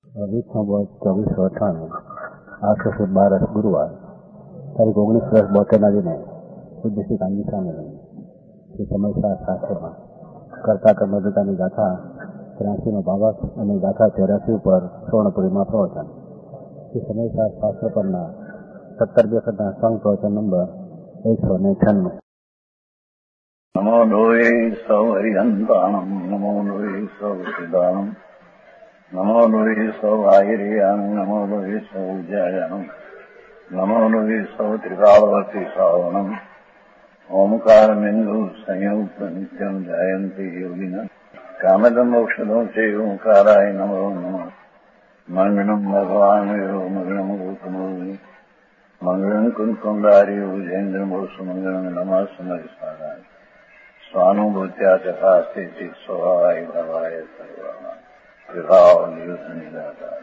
2498 8 से 12 गुरुवार तारीख 19/10 પૂજ્ય શ્રી કાનજી સ્વામી શ્રી સમયસર શાસ્ત્રમાં કરતા કર્મદાતાની ગાથા 83નો ભાવાર્થ અને ગાથા 83 ઉપર સ્વર્ણપુરીમાં પ્રવચન શ્રી સમયસર શાસ્ત્ર પરના 17 વખતના સંઘ પ્રવચન નંબર 196. નમો લોહે સૌ હરિહંતાણમ નમો લોહે સૌ સિદ્ધાણમ નમો લોહે સૌ આયર્યાન નમો લોહે સૌ જયાનમ નમો લોહે સૌ ત્રિકાળવર્તી શ્રાવણમ ઓમકાર બિંદુ સંયુક્ત નિત્યમ જાયંતી યોગિના કામદમ મોક્ષદો છે ઓંકારાય નમો નમઃ મંગળમ ભગવાન મંગળમ ગૌતમોની મંગળમ કુંકુંડારી ઉજેન્દ્રમોસુ મંગળમ નમઃ સમયસારાય સ્વાનુભૂત્યા ચકાસ્તે સ્વભાવાય ભવાય સર્વા વિભાવ નિદાતા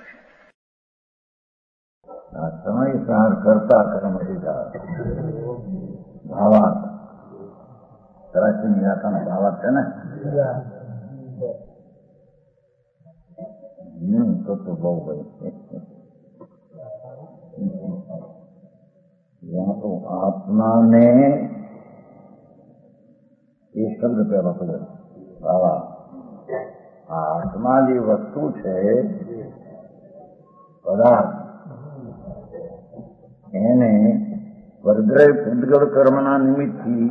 સમયસાર કરતા કર્મ દીધા ભાવાર્થ કરાચીની યાત્રાનો ભાવાર્થ છે ને તો બહુ ભાઈ यहाँ तो आत्मा ने ये शब्द પહેલો પડ્યો બાવા આત્મા જે વસ્તુ છે પદાર્થ એને પરદ્રવ્ય પૂતગળ કર્મના નિમિત્તથી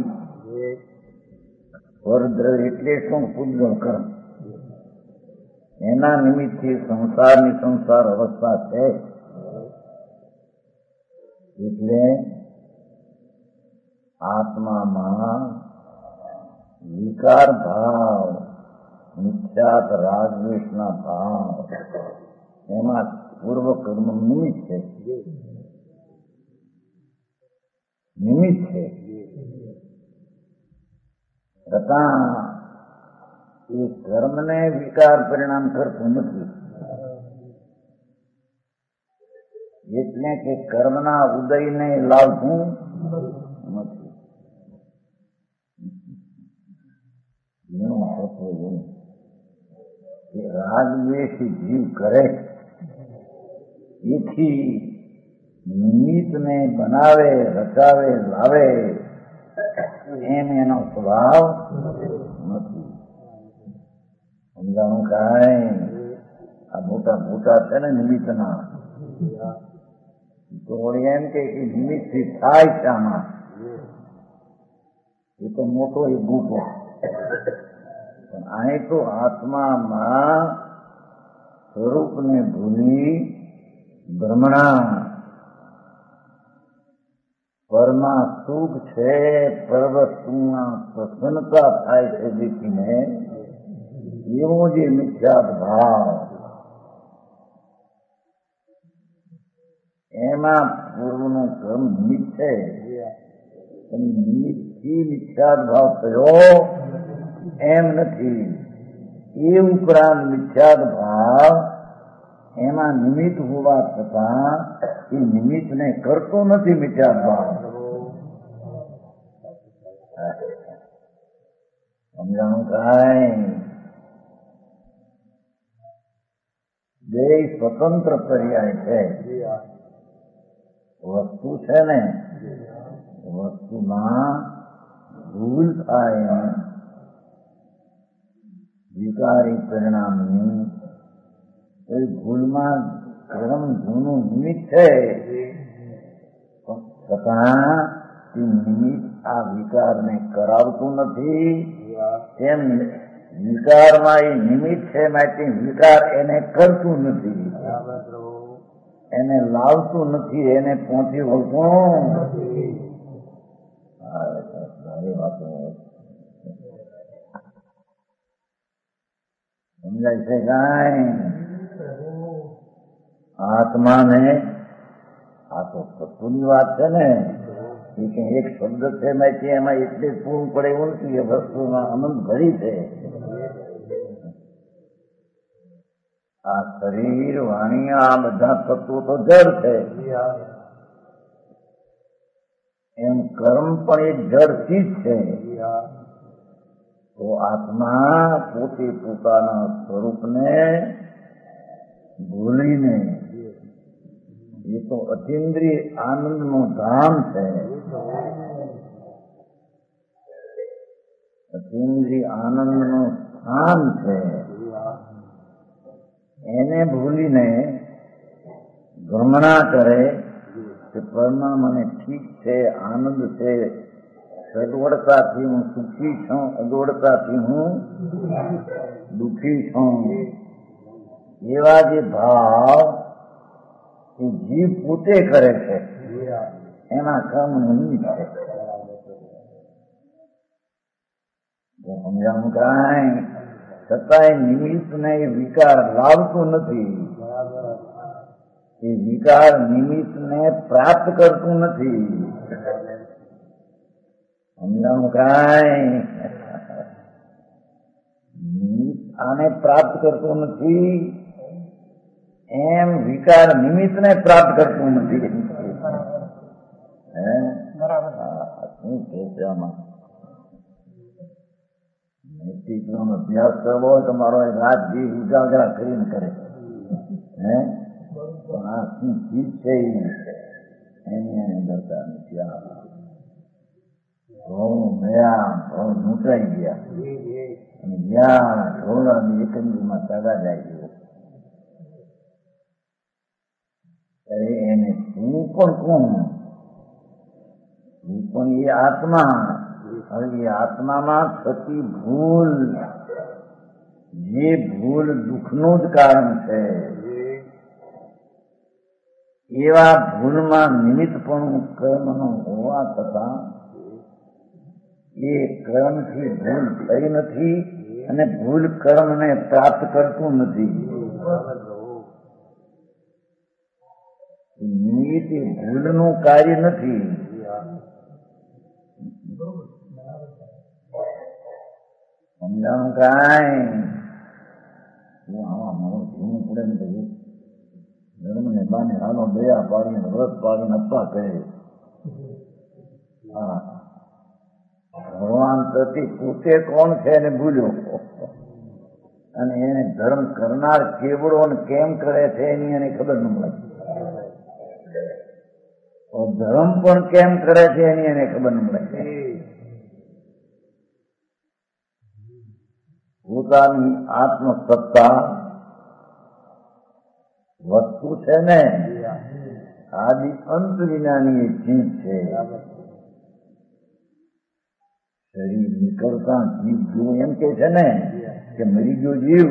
પરદ્રવ્ય એટલે શું પૂતગળ કર્મ એના નિમિત્તથી સંસારની સંસાર અવસ્થા છે. એટલે આત્મામાં વિકાર ભાવ મિથ્યાત રાગદ્વેષના ભાવ એમાં પૂર્વ કર્મ નિમિત્ત છે. છતાં એ કર્મને વિકાર પરિણામ કરતું નથી. એટલે કે કર્મના ઉદયને લાવતું નથી. એનું મહત્વ એવું કે રાગદ્વેષ જીવ કરે એથી નિમિત્તને બનાવે રચાવે લાવે એમ એનો સ્વભાવ નથી. સમજાણું કાંઈ આ મોટા મોટા છે ને નિમિત્તના તો એમ કે નિમિત્તથી થાય છે આમાં એ તો મોટો એ ગૂંટો પણ અહીં તો આત્મામાં સ્વરૂપને ભૂલી બ્રહ્મણા પરમાં સુખ છે પરવસ્તુમાં પ્રસન્નતા થાય છે દેખીને એવો જે મિથ્યાત ભાવ એમાં પૂર્વનું કર્મ નિમિત્ત છે. નિમિત્તથી મિથ્યાત ભાવ થયો એમ નથી. એ ઉપરાંત મિથ્યાત ભાવ એમાં નિમિત્ત હોવા છતાં એ નિમિત્તને કરતો નથી. મિથ્યાત ભાવ સમજાણું કાંઈ બે સ્વતંત્ર પર્યાય છે. વસ્તુ છે ને વસ્તુમાં ભૂલ થાય વિકારી પરિણામની એ ભૂલમાં કર્મ જૂનું નિમિત્ત છે. છતાં એ નિમિત્ત આ વિકારને કરાવતું નથી. તેમ વિકારમાં એ નિમિત્ત છે માટે વિકાર એને કરતું નથી, એને લાવતું નથી, એને પહોંચી વળતું નથી. સમજાય છે કાંઈ? આત્માને આ તો તત્વની વાત છે ને એ કઈ એક શબ્દ છે માહિતી એમાં એટલે જ પૂરું પડે એવું નથી. એ વસ્તુમાં અનંત ભરી છે. આ શરીર વાણી આ બધા તત્વો તો જડ છે. એમ કર્મ પણ એક જડથી જ છે. તો આત્મા પોતે પોતાના સ્વરૂપને ભૂલીને એ તો અતિન્દ્રિય આનંદનું ધામ છે. અતિન્દ્રિય આનંદનું સ્થાન છે. એને ભૂલીને ભ્રમણા કરે કે પરમા મને ઠીક છે, આનંદ છે, સગવડતાથી હું સુખી છું, અગવડતાથી હું દુઃખી છું. એવા જે ભાવ એ જીવ પોતે કરે છે, એના કર્મ નિમિત્ત છે. સમજાવું કાંઈ છતાંય નિમિત્ત ને એ વિકાર લાવતું નથી. એ વિકાર નિમિત્ત ને પ્રાપ્ત કરતું નથી. સમજાવું કાંઈ નિમિત્ત આને પ્રાપ્ત કરતું નથી, એમ વિકાર નિમિત્ત ને પ્રાપ્ત કરતું નથી. શું કે છે આમાં? નૈતિકનો અભ્યાસ કરવો હોય તમારો રાત દી ઉજાગરા કરીને કરે. પણ આ શું ચીજ છે એની અંદરતા નથી. ઘઉં ગયા, ઘઉં લૂંટાઈ ગયા અને જ્યાં ઢોળાની એકંદરીમાં તાગા જાય ગયો ત્યારે એને શું પણ કોણ? પણ એ આત્મા. હવે એ આત્મામાં થતી ભૂલ, જે ભૂલ દુઃખનું જ કારણ છે, એવા ભૂલમાં નિમિત્તપણું કર્મનું હોવા છતાં એ કર્મથી ભૂલ થઈ નથી અને ભૂલ કર્મને પ્રાપ્ત કરતું નથી. નિમિત્ત એ ભૂલનું કાર્ય નથી. સમજાણું કાંઈ? આમાં મારું જીવવું પડે ને પછી ધર્મ ને બાને હાલો દયા પાડીને વ્રત પાડીને અપ્પા કરે. હા, ભગવાન પ્રતિ પોતે કોણ છે એને ભૂલ્યો અને એને ધર્મ કરનાર કેવડો ને કેમ કરે છે એની એને ખબર ન મળે. ધર્મ પણ કેમ કરે છે એની એને ખબર ન મળે. પોતાની આત્મસત્તા વસ્તુ છે ને, આદિ અંત વિનાની એ ચીજ છે. શરીર નીકળતા જીવ જો એમ કે છે ને કે મરી ગયો જીવ,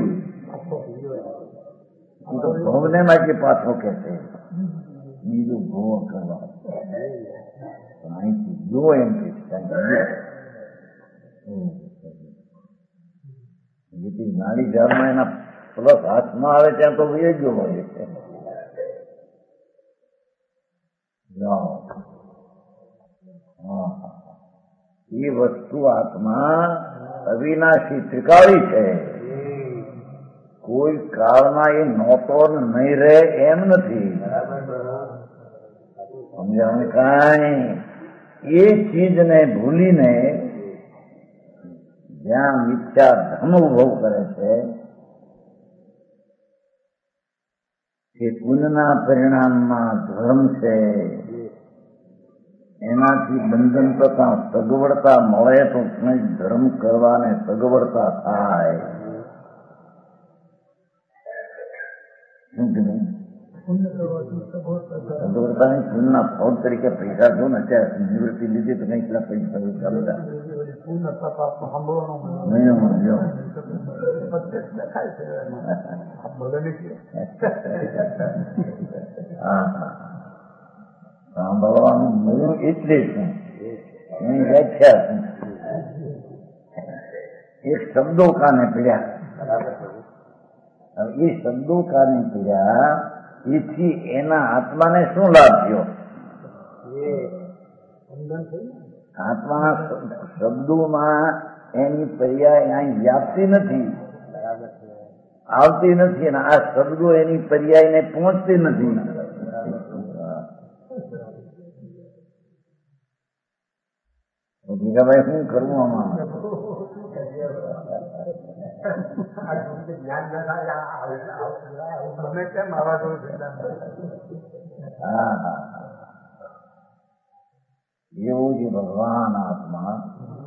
એ તો ભવને માટે પાછો કે છે બીજું ભોગ કરવા. અહીંથી જો એમ કે જેથી નાડી જારમાં એના પ્લસ હાથમાં આવે ત્યાં તો એ ગયો હોય. એ વસ્તુ આત્મા અવિનાશી ત્રિકાળી છે. કોઈ કાળમાં એ નહોતો નહીં રહે એમ નથી. સમજાવું કાંઈ? એ ચીજને ભૂલીને જ્યાં મિથ્યા ધર્મ ઉભો કરે છે કે પુણ્યના પરિણામમાં ધર્મ છે, એનાથી બંધન તથા સગવડતા મળે તો કંઈક ધર્મ કરવાને સગવડતા થાય. શું કીધું? સગવડતાની પુણ્યના ફળ તરીકે પૈસા જો ને અત્યારે નિવૃત્તિ લીધી તો કંઈક પૈસા ચાલુ સાંભળવાનું મળ્યું એટલે શું એની વ્યાખ્યા શું? એક શબ્દો કાને પીડ્યા. એ શબ્દો કાને પીડ્યા એથી એના આત્માને શું લાભ થયો? આત્માના શબ્દોમાં એની પર્યાય અહીં વ્યાપતી નથી, આવતી નથી, અને આ શબ્દો એની પર્યાયને પહોંચતી નથી. ભાઈ શું કરવું આમાં? જ્ઞાન ના થાય તમે કેમ આવા છો? હા હા, એવું જ ભગવાન આત્મા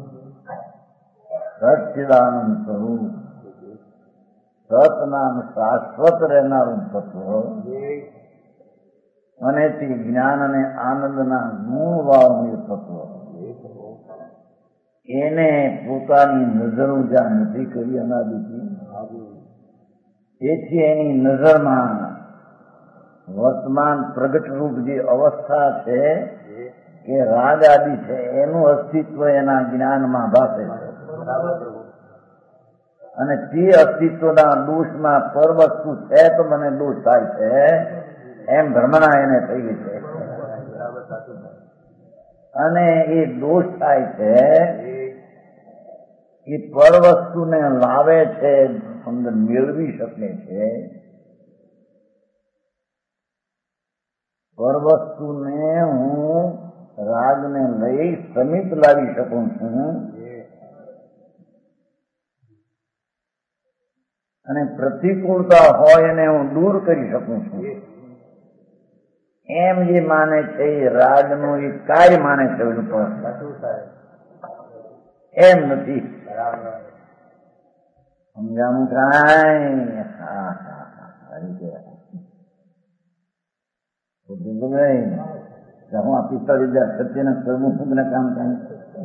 સચ્ચિદાનંદ સ્વરૂપ સતનામ શાશ્વત રહેનારું તત્વ અને તે જ્ઞાન અને આનંદના ગુણ વાળું તત્વ એને પોતાની નજર ઉજા નથી કરી અનાદિથી. તેથી એની નજરમાં વર્તમાન પ્રગટ રૂપ જે અવસ્થા છે કે રાગ આદિ છે એનું અસ્તિત્વ એના જ્ઞાનમાં ભાસે છે અને તે અસ્તિત્વના દોષમાં પર વસ્તુ છે તો મને દોષ થાય છે એમ ભ્રમણા એને થઈ ગઈ છે. અને એ દોષ થાય છે એ પર વસ્તુને લાવે છે, અંદર મેળવી શકે છે. પર વસ્તુને હું રાગને લઈ સમીપ લાવી શકું છું અને પ્રતિકૂળતા હોય એને હું દૂર કરી શકું છું. એમ જે માને છે એ રાગનું એ કાર્ય માને છે. એમ નથી સમજાણું કાંઈ. હા હા હા, હું આ 45,000 સત્યના સર્વમુખને કામ કાંઈ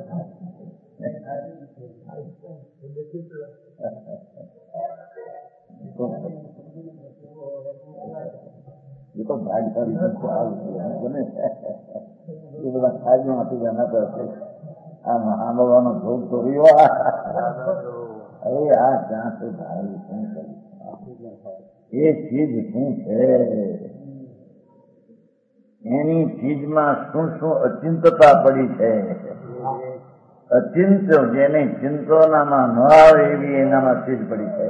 એ તો ભાગશાળી બને એ બધા ખાજમાં આપી ગયા પડશે. આ મહાબવાનો ભોગ તો રહ્યો. અરે આ ક્યાં તો ભાઈ શું કર્યું? એ ચીજ શું છે? એની ચીજમાં શું શું અચિંતતા પડી છે? અચિંત જેને ચિંતનામાં ન આવે એવી એનામાં ચીજ પડી છે.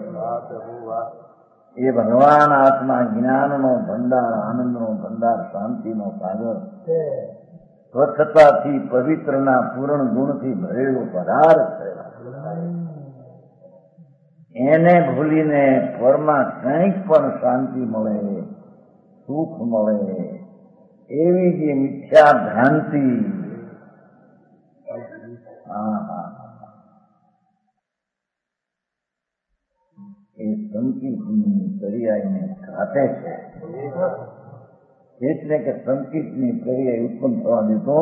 એ ભગવાન આત્મા જ્ઞાનનો ભંડાર, આનંદનો ભંડાર, શાંતિનો સાગર, સ્વચ્છતાથી પવિત્રના પૂર્ણ ગુણથી ભરેલો પદાર્થ છે. એને ભૂલીને પરમાં કંઈક પણ શાંતિ મળે, સુખ મળે એવી જે મિથ્યા ભ્રાંતિ, એ સંકીર્તની પર્યાયને ઘાટે છે. એટલે કે સંકીર્તની પર્યાય ઉત્પન્ન થવા દેતો.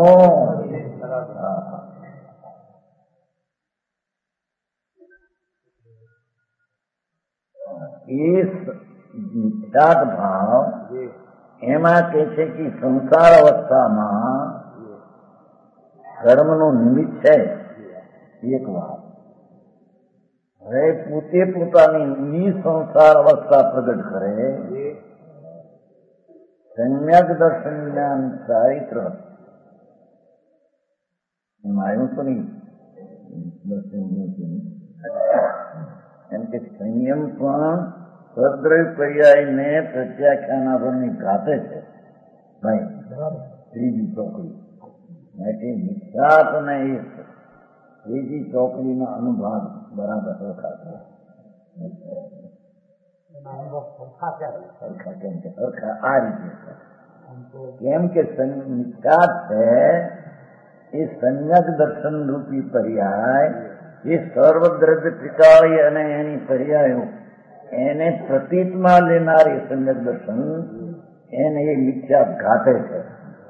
એ મિથ્યાત ભાવ એમાં કે છે કે સંસાર અવસ્થામાં કર્મનું નિમિત્ત છે એક વાત. હવે પોતે પોતાની સંસાર અવસ્થા પ્રગટ કરે, સમ્યક દર્શન જ્ઞાન ચારિત્ર એમાં આવ્યું તો નહીં એમ કે સંયમ પણ સદ્રવ પર્યાયને પ્રત્યાખ્યાનાભરની ઘાતે છે ભાઈ. ત્રીજી ચોકડી માટે મિથ્યાત અને એ ત્રીજી ચોકડીનો અનુભાગ બરાબર સરખા છે. સરખા કેમ કે સરખા આ રીતે કેમ કે મિથ્યાત છે એ સમ્યક દર્શન રૂપી પર્યાય, એ સર્વદ્રવ્ય ત્રિકાળી અને એની પર્યાયો એને પ્રતીતમાં લેનારી સમ્યક દર્શન એને એ મિથ્યા ઘાટે છે.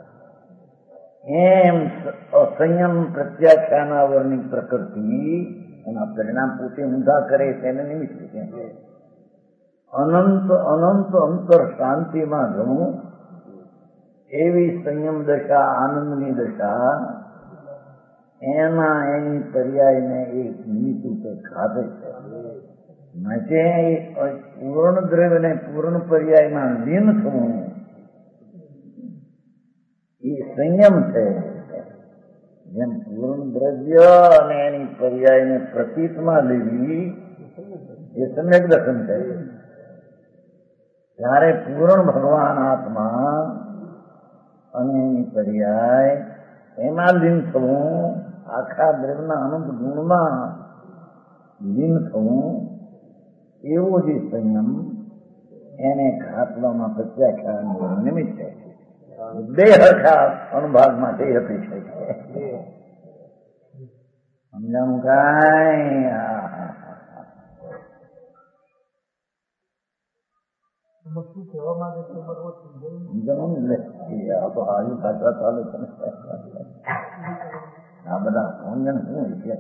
એમ અસંયમ પ્રત્યાખ્યાનાવરની પ્રકૃતિ એના પરિણામ પોતે ઊંધા કરે છે એને નિમિત્ત છે. અનંત અનંત અંતર શાંતિમાં જવું એવી સંયમ દશા, આનંદની દશા એમાં એની પર્યાયને એક નિમિત્ત ઉપર ખાધે છે. માટે પૂર્ણ દ્રવ્યને પૂર્ણ પર્યાયમાં લીન થવું એ સંયમ છે. જેમ પૂર્ણ દ્રવ્ય અને એની પર્યાયને પ્રતીતમાં લેવી એ સમ્યક દર્શન છે. ત્યારે પૂર્ણ ભગવાન આત્મા અને એની પર્યાય એમાં લીન થવું, આખા દ્રવ્યના અનંત ગુણમાં લીન થવું એવો જે સંયમ એને ઘાતવામાં પ્રત્યાખ્યાન નિમિત્ત છે. બે હરખા અનુભાગમાં તે અતિશય છે. સમજાણું કાંઈ? શું કહેવા માંગે છે બરોબર તો હારી ભાષા ચાલે છે. આ બધા સમજણ શું છે?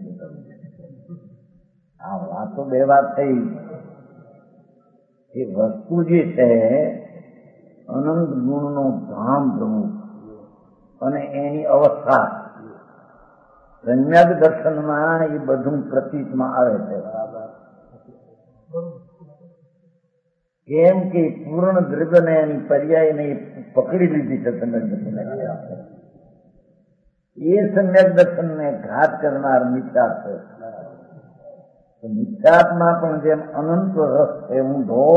આ વાતો બે વાત થઈ. એ વસ્તુ જે છે અનંત ગુણનો ધામ પ્રભુ અને એની અવસ્થા સમ્યક દર્શનમાં એ બધું પ્રતીતમાં આવે છે. કેમ કે પૂર્ણ દ્રવ્યને એની પર્યાયને પકડી લીધી છે સમ્યક દર્શન. એ સમ્યક દર્શનને ઘાત કરનાર મિથ્યાત્વ છે. મિથ્યાત્મા પણ જેમ અનંત રસ છે ઊંધો,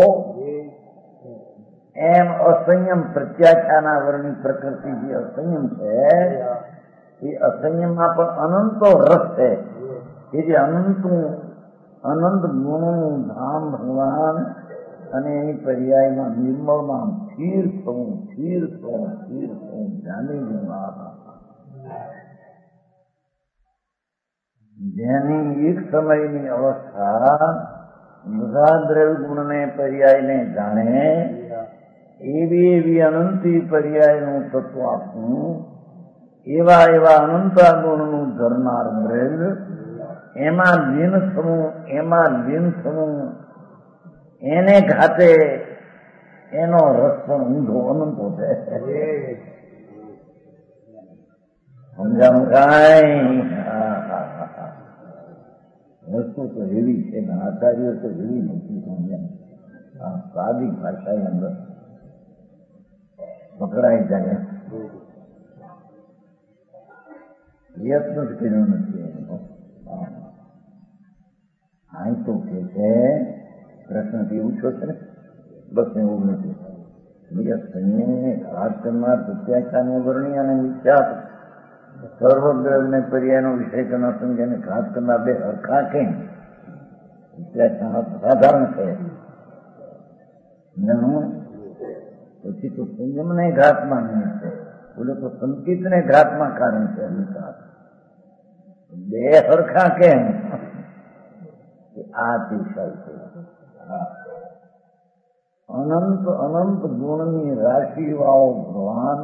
એમ અસંયમ પ્રત્યાખ્યાના વર્ણની પ્રકૃતિ જે અસંયમ છે એ અસંયમમાં પણ અનંતો રસ છે. એ જે અનંત ગુણોનું ધામ ભગવાન અને એની પર્યાયમાં નિર્મળમાં સ્થિર થવું જાણી જેની એક સમયની અવસ્થા બધા દ્રવ્ય ગુણને પર્યાયને જાણે એવી અનંતી પર્યાયનું તત્વ આપવું, એવા અનંતા ગુણનું ધરનાર દ્રવ્ય એમાં લીન થવું એને ઘાતે એનો રસ પણ ઊંધો અનંતો છે. સમજાણું કાંઈ? વસ્તુ તો એવી છે ને આચાર્યો તો એવી નથી સમજ્યા. સાદી ભાષાની અંદર પકડાઈ જાય. પ્રયત્ન જ કર્યો નથી. અહીં તો કે છે પ્રશ્ન પૂછ્યો છે ને, બસ એવું નથી. બીજા સંયમને ઘાત કરનાર પ્રત્યાખ્યાને વર્ણી અને મિથ્યા સર્વદ્રવ્યને પર્યાયનો વિષય કરનાર સંજ્ઞાને ઘાત કરનાર બે હરખા કેમ? પ્રત્યાખ્યાન સાધારણ છે. પછી તો સંયમને ઘાતમાં નિમિત્ત છે, બોલે તો સંકિતને ઘાતમાં કારણ છે. બે હરખા કેમ? આ દિશા છે. અનંત ગુણની રાશિવાળો ભગવાન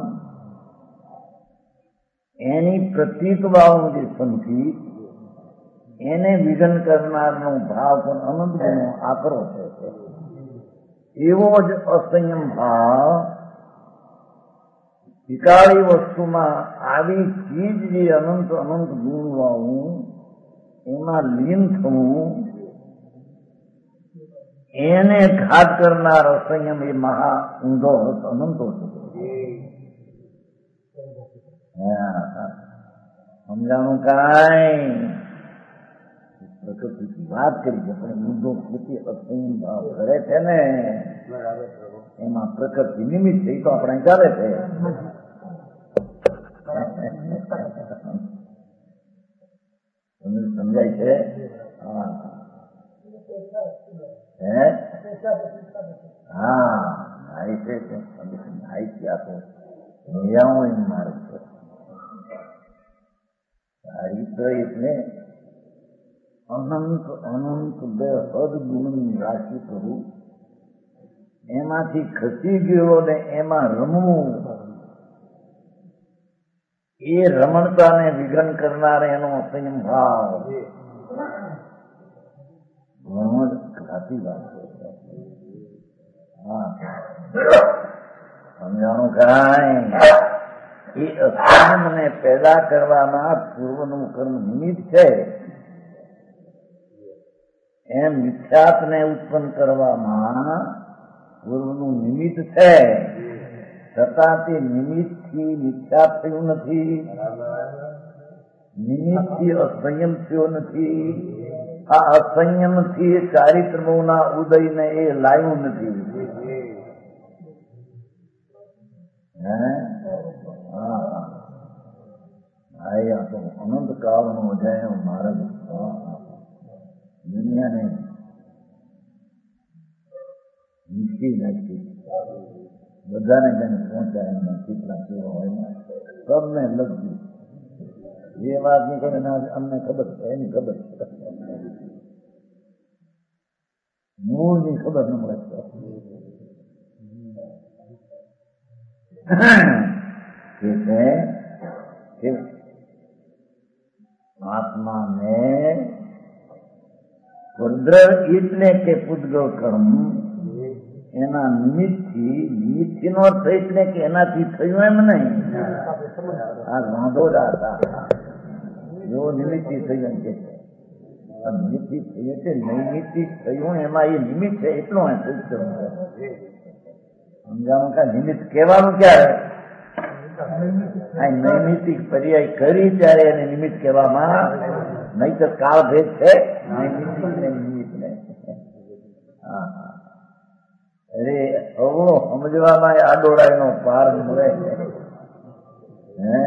એની પ્રતીકવાળું જે સંકિત એને વિઘન કરનારનો ભાવ પણ અનંત ગુણો આકરો છે. એવો જ અસંયમ ભાવ વિકારી વસ્તુમાં આવી ચીજ જે અનંત ગુણવાળું એમાં લીન થવું એને ઘાત કરનાર અસંયમ એ મહા ઊંધો અનંતો છે. સમજાણું કાંઈ? પ્રકૃતિથી વાત કરી છે પણ ઊંધો પોતે અસંયમ ભાવ કરે છે ને એમાં પ્રકૃતિ નિમિત્ત છે. એ તો આપણે ચાલે છે. સમજાય છે? એટલે અનંત બે હદ ગુણની રાશિ કરવું, એમાંથી ખસી ગયો ને એમાં રમવું, એ રમણતાને વિઘન કરનાર એનો સંયમ ભાવ ઘણો જ ઘાતી વાત છે. સમજાણું કાંઈ? એ અસંયમને પેદા કરવામાં પૂર્વનું કર્મ નિમિત્ત છે, એમ મિથ્યાત્વને ઉત્પન્ન કરવામાં પૂર્વનું નિમિત્ત છે. છતાં તે નિમિત્તથી મિથ્યાત થયું નથી, નિમિત્તથી અસંયમ થયો નથી. આ અસંયમથી ચારિત્રમોના ઉદયને એ લાવ્યું નથી. તો અનંત કાળનો અધ્યાય મહારાજ દુનિયાને નીચી નથી બધાને જેને પહોંચાય એમાં કેટલા કેવા હોય સબને લગતી જે વાત નીકળે અમને ખબર છે એની ખબર છે મૂળની ખબર ન મળે કે આત્માને સ્વદ્ર એટલે કે પૂતગલ કર્મ એના નિમિત્તથી નો અર્થ એટલે કે એનાથી થયું એમ નહીં આ વાંધો જ હતા જો નિમિત્તથી થયું એમ કે નિમિત્તથી થયું છે નૈમિત્તિક થયું એમાં એ નિમિત્ત છે એટલું સમજાણું કા નિમિત્ત કહેવાનું ક્યારે નૈમિત્તિક પર્યાય કરી ત્યારે એને નિમિત્ત કહેવામાં નહીં તો કાળ ભેદ છે નૈમિત્તિક ને નિમિત્ત ને અરે અવળો સમજવામાં આ ડોળાઈનો પાર મળે હે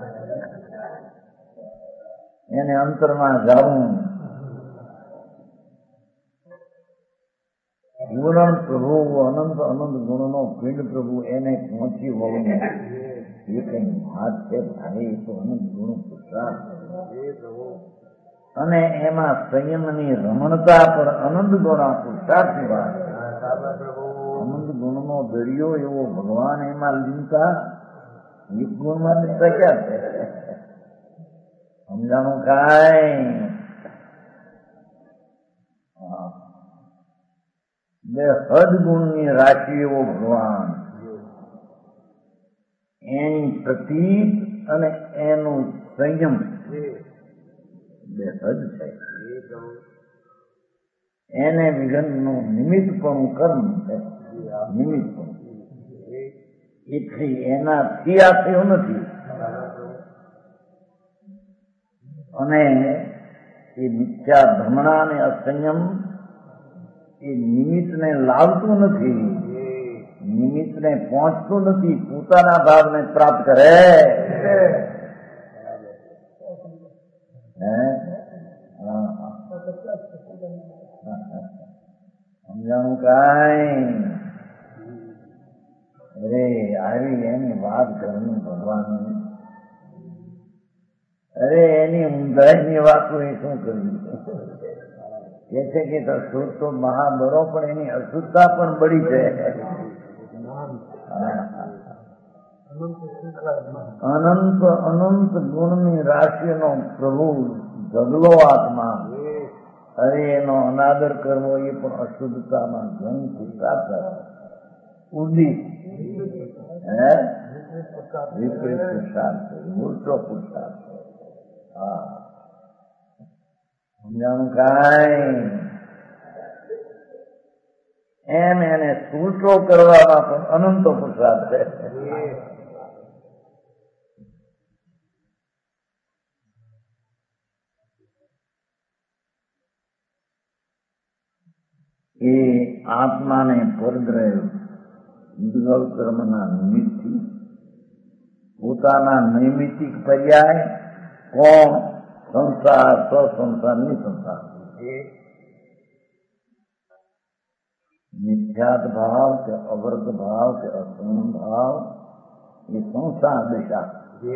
એને અંતરમાં જવું પૂરણ પ્રભુ અનંત અનંત ગુણનો પિંડ પ્રભુ એને પહોંચી વળવું એ કઈ વાત છે ભાઈ તો અનંત ગુણ પુરુષાર્થ અને એમાં સંયમની રમણતા પર અનંત ગુણા પુરુષાર્થની વાત અનંત ગુણનો દરિયો એવો ભગવાન એમાં લીનતા એક ગુણમાં લીનતા ક્યાં છે સમજાણું કાંઈ બે સદગુણની રાશિ એવો ભગવાન એની પ્રતીક અને એનું સંયમ બે સદ છે એને વિઘનનું નિમિત્તપણું કર્મ છે નિમિત્તપણું એથી એનાથી આ થયું નથી અને એ મિથ્યા ભ્રમણા અને અસંયમ એ નિમિત્તને લાવતું નથી નિમિત્તને પહોંચતું નથી પોતાના ભાવને પ્રાપ્ત કરે સમજાણું કાંઈ અરે આવી એની વાત કરવી ભગવાનની અરે એની ઊંધાઈની વાતો એ શું કરવી કે છે કે શુદ્ધ તો મહાબરો પણ એની અશુદ્ધતા પણ બળી છે અનંત અનંત ગુણની રાશિનો પ્રભુ ઢગલો આત્મા અરે એનો અનાદર કરવો એ પણ અશુદ્ધતામાં ઘણી પુરુષાર્થ ઉદિત વિપરીત પુરુષાર્થ ઉલટો પુરુષાર્થ હા સમજાણું કાંઈ એમ એને સૂટો કરવામાં પણ અનંતો પુરુષાર્થ છે એ આત્માને પરદ્રવ ઉદ્ગલ કર્મના નિમિત્તથી પોતાના નૈમિત્તિક પર્યાય કોણ સંસાર સ્વસંસાર નિસંસાર મિથ્યાત ભાવ કે અવર્ગ ભાવ કે અસંગ ભાવ એ સંસાર દિશા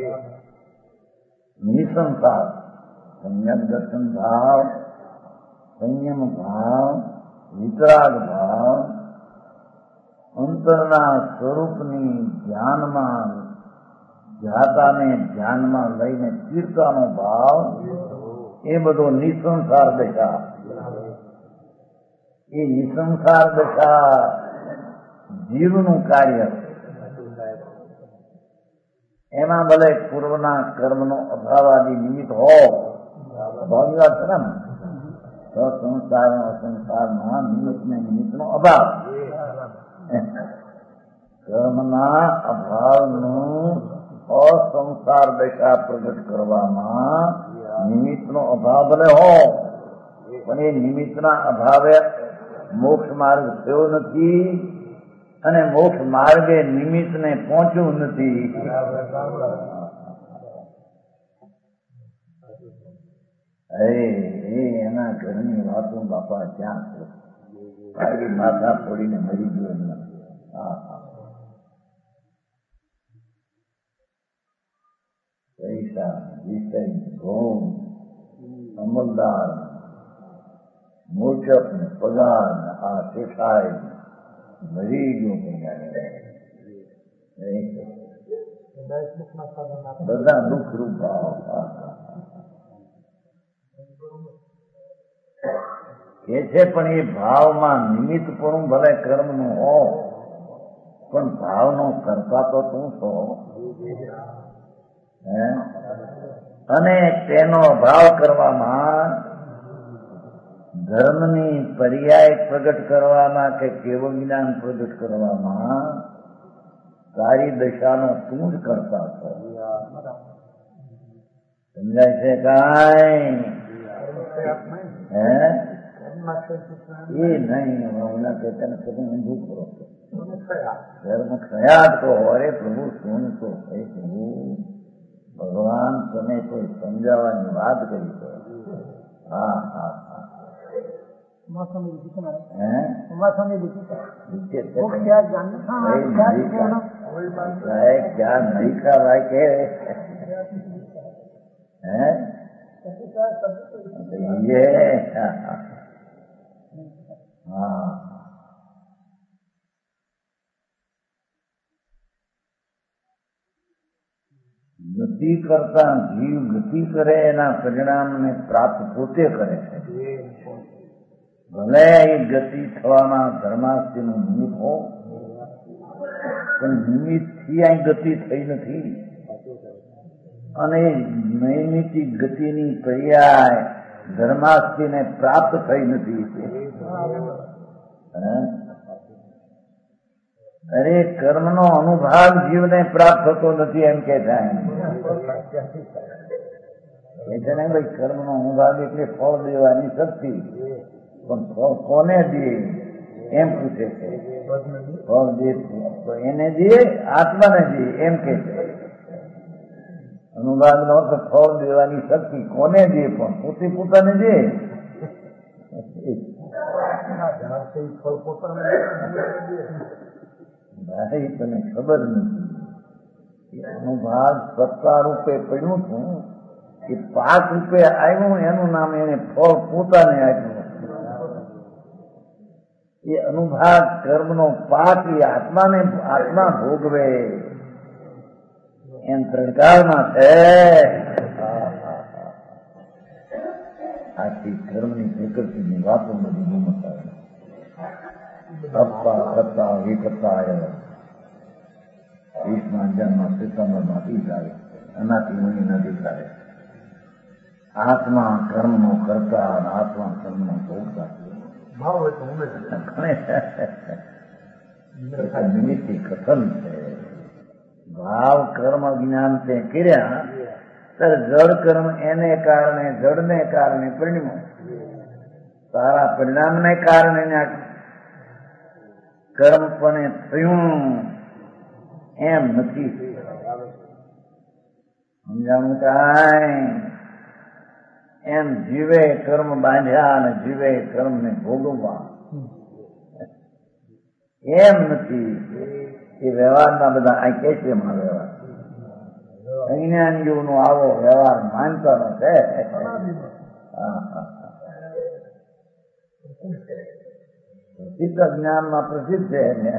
નિસંસાર સમ્યક દર્શન ભાવ સંયમ ભાવ વિતરાગ ભાવ અંતરના સ્વરૂપની ધ્યાનમાં ધ્યાતાને ધ્યાનમાં લઈને ચીરતાનો ભાવ એ બધો નિસંસાર દશા એ નિસંસાર દશા જીવનું કાર્ય એમાં ભલે પૂર્વના કર્મનો અભાવાદી નિમિત્ત હો અભાવની વાત છે ને સંસાર અસંસારમાં નિમિત્તનો અભાવ કર્મના અભાવનું અસંસાર દશા પ્રગટ કરવામાં નિમિત્તનો અભાવ ભલે હો પણ એ નિમિત્તના અભાવે મોક્ષ માર્ગ થયો નથી અને મોક્ષ માર્ગે નિમિત્તને પહોંચ્યું નથી અરે એ એના ઘરની વાતો બાપા ક્યાં છે ખાલી માથા ફોડીને મરી ગયો એમ નથી. પૈસા, વિષય, ભોગ, અમલદાર, મોચક ને પગાર ને આ શેખાય મરી ગયો બધા દુઃખ રૂપ ભાવ કે છે. પણ એ ભાવમાં નિમિત્ત પણ ભલે કર્મનું હો, પણ ભાવનો કરતા તો તું છો. અને તેનો અભાવ કરવામાં ધર્મની પર્યાય પ્રગટ કરવામાં કે કેવળ જ્ઞાન પ્રગટ કરવામાં તારી દશાનો તું જ કરતા છો. સમજાય છે કાંઈ? એ નહીં હું કહેતા ઊંધું કરો છો. ધર્મ ખયાત તો અરે પ્રભુ શું તો પ્રભુ ભગવાન તમે કોઈ સમજાવવાની વાત કરી છે. હા હા હા क्या नहीं का भाई के ये हाँ ગતિ કરતા જીવ ગતિ કરે એના પરિણામને પ્રાપ્ત પોતે કરે છે. ભલે એ ગતિ થવામાં ધર્માસ્તિનું નિમિત્ત હો, પણ નિમિત્તથી આ ગતિ થઈ નથી. અને નૈમિતિક ગતિની પર્યાય ધર્માસ્તિને પ્રાપ્ત થઈ નથી. અરે કર્મનો અનુભાગ જીવને પ્રાપ્ત થતો નથી એમ કે થાય છે ને ભાઈ. કર્મનો અનુભાગ એટલે ફળ દેવાની શક્તિ, પણ ફળ કોને દે એમ પૂછે છે. ફળ દે એને દે, આત્માને દે એમ કે છે. અનુભાગ નો અર્થ ફળ દેવાની શક્તિ કોને દે, પણ પોતે પોતાને દે. ભાઈ તને ખબર નથી, અનુભાગ સત્તા રૂપે પડ્યું છું કે પાક રૂપે આવ્યું, એનું નામ એને ફળ પોતાને આપ્યું. એ અનુભાગ કર્મનો પાક એ આત્માને આત્મા ભોગવે એમ ત્રણકાળમાં છે. આથી કર્મની પ્રકૃતિની વાતો બધી ગુમત આવે. અપ્પા સત્તા વિકતા વીસમાં જન્મ સિતમ્બરમાં ઈ જાય એનાથી મુનિ નથી થાય. આત્મા કર્મનો કરતા અને આત્મા કર્મનો ભોગતા નિમિત્તિ કથન છે. ભાવ કર્મ જ્ઞાન તે કર્યા ત્યારે જળ કર્મ એને કારણે જળને કારણે પરિણમ્યું. તારા પરિણામને કારણે કર્મ પણ થયું એમ નથી. સમજાણું કાંઈ? એમ જીવે કર્મ બાંધ્યા અને જીવે કર્મને ભોગવવા એમ નથી. એ વ્યવહારના બધા આ કે છે એમાં વ્યવહાર અજ્ઞાનીઓનો આવો વ્યવહાર માનતા નથી. પ્રસિદ્ધ જ્ઞાનમાં પ્રસિદ્ધ છે ને.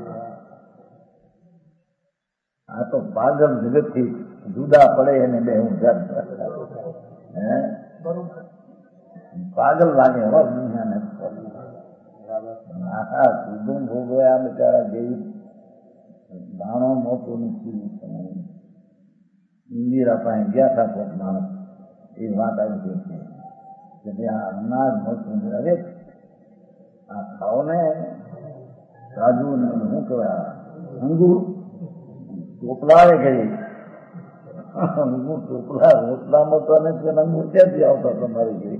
આ તો પાગલ જગત થી જુદા પડે એને બે હું પાગલ લાગે હો દુનિયાને. હા સીધું ભોગવ્યા બિચારા જેવી દાણો મોટો નથી. ઇન્દિરા પાસે ગયા હતા કોઈક માણસ, એ વાત આવી ગઈ છે કે આ અનાજ મોટું અરે આ ખાઓ ને કાજુ ને શું કહેવાય અંગુર ટોપલા કરી અંગુર ટોપલા રોટલામાં તો નથી. અંગુર ક્યાંથી આવતા તમારી ઘરે?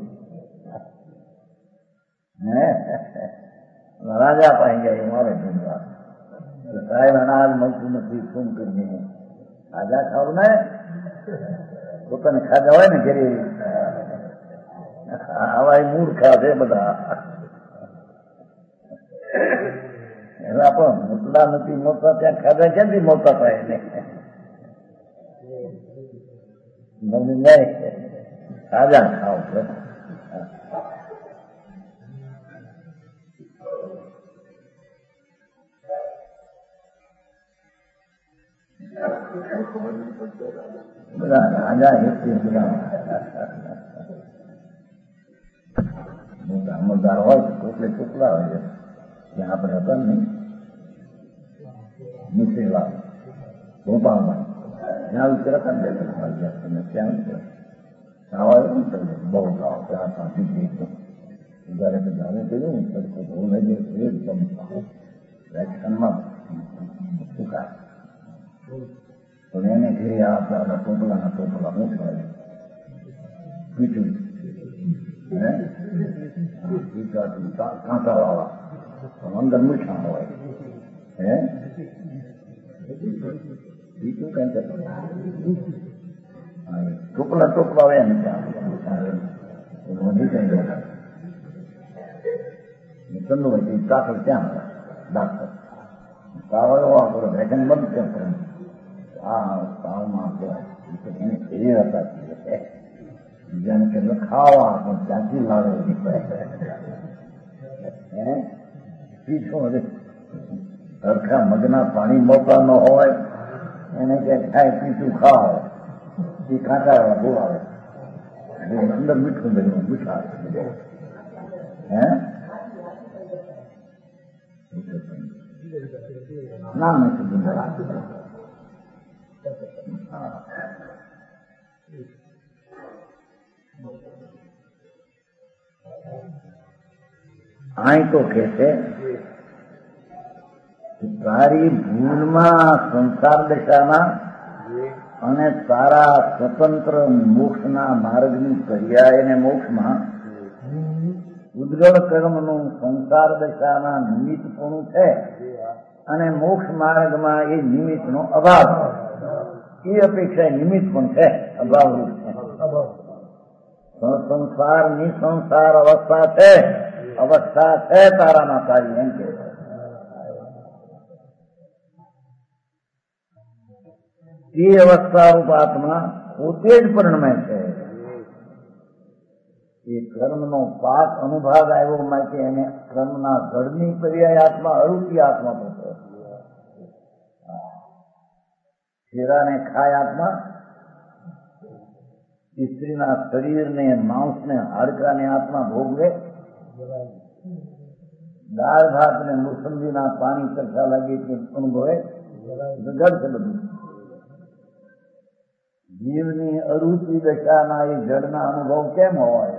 રાજા પાસે ગયા મારે ઢૂંઢવા સાહેબ અનાજ મળતું નથી શું કરીએ? રાજા ખાવ ને પોતાને ખાધા હોય ને ઘરે આવા મૂળ ખાધે બધા. એના પણ મોટલા નથી મોટા ત્યાં ખાધા ક્યાંથી મોટા થાય એને ગમી જાય તાજા ખાવ બધા રાજા હેતી બધા મોટા અમલદાર હોય તો ટોકલા હોય છે ત્યાં આપણે હતા નહીં મિશ્રીલા ભોપાલમાં ત્યાં ઉતર હતા ને ત્યાં ખાવા બહુ ખાવ ત્યાં દીકરી જયારે જાણે કર્યું ને બહુ લઈ એકદમ વેક્શનમાં સુકા પણ એને ઘેરી આપણા ટોપલા મૂકવાય પીઠું કાંટા વાળા પણ અંદર મીઠા હોય હે બીજું કઈ ટોપલા હોય ને ત્યાં વધી કઈ ચંદુ હોય દાખલ ત્યાં દાખલ કાવડો વેકન બંધ ક્યાં કરે તાવમાં એને ફેરી હતા બીજાને કે ખાવા પણ ત્યાંથી લાવે પીછું સરખા મગના પાણી મોટા ન હોય એને કે ખાય પીછું ખાવ એ કાંટા બોલાવે અંદર મીઠું બધું મીઠા હે ના મીઠું અહીં તો કે છે તારી ભૂલમાં સંસાર દશામાં અને તારા સ્વતંત્ર મોક્ષના માર્ગની પર્યાય અને મોક્ષમાં ઉદ્ગળ કર્મનું સંસાર દશાના નિમિત્તપણું છે અને મોક્ષ માર્ગમાં એ નિમિત્તનો અભાવ એ અપેક્ષા નિમિત્ત પણ છે અભાવરૂપ છે સંસાર નિસંસાર અવસ્થા છે તારામાં તારી એમ કે એ અવસ્થારૂપ આત્મા પોતે જ પરિણમે છે એ કર્મનો પાક અનુભાગ આવ્યો માટે એને કર્મના જળની પર્યાય આત્મા અરૂપી આત્મા થશે શેરાને ખાય આત્મા સ્ત્રીના શરીરને માંસને હાડકાને આત્મા ભોગવે દાળ ભાત ને મોસંબીના પાણી તરસા લાગે તે અનુભવે જળ છે બધું જીવની અરૂપી દશાના એ જળના અનુભવ કેમ હોય